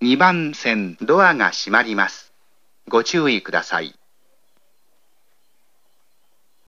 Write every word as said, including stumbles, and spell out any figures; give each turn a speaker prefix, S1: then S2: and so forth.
S1: にばん線ドアが閉まります。ご注意ください。